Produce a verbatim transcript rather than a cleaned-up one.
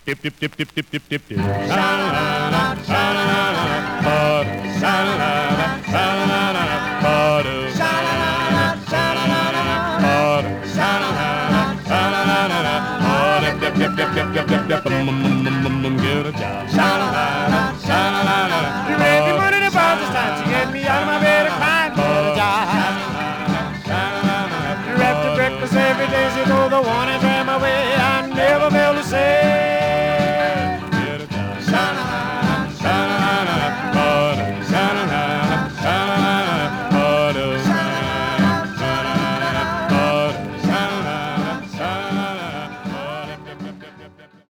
dip, dip, dip, dip, dip, dip, dip, dip. Sha-la-la, sha-la-la, butter. Sha-la-la, sha-la-la, butter. Sha-la-la, sha-la-la, butter. Sha-la-la, sha-la-la, butter. Dip, dip, dip, dip, dip, dip, dip, dip, bum, bum, bum, bum, bum, get a job. Sha-la-la, sha-la-la.